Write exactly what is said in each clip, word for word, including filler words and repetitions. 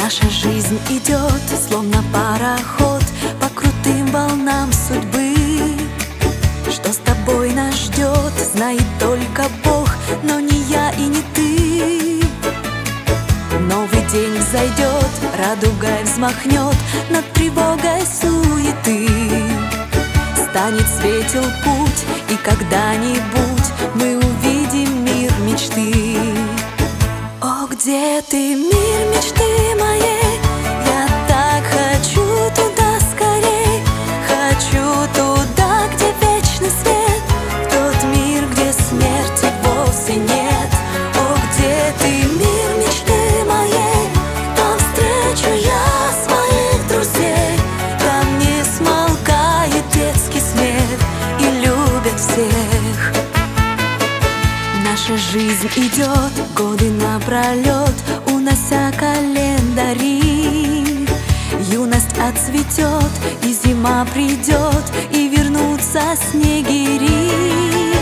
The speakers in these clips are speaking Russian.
Наша жизнь идет, словно пароход, по крутым волнам судьбы. Что с тобой нас ждет, знает только Бог, но не я и не ты. Новый день взойдет, радугой взмахнет над тревогой суеты. Станет светел путь, и когда-нибудь мы увидим мир мечты. О, где ты, мир мечты моей? Я так хочу туда скорей. Хочу туда, где вечный свет, в тот мир, где смерти вовсе нет. О, где ты, мир мечты моей? Там встречу я своих друзей. Там не смолкает детский смех, и любят всех. Наша жизнь идет, годы напролет, унося календари. Юность отцветет, и зима придет, и вернутся снегири.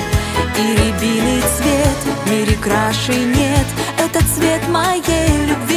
И рябиный цвет в мире краше нет, это цвет моей любви.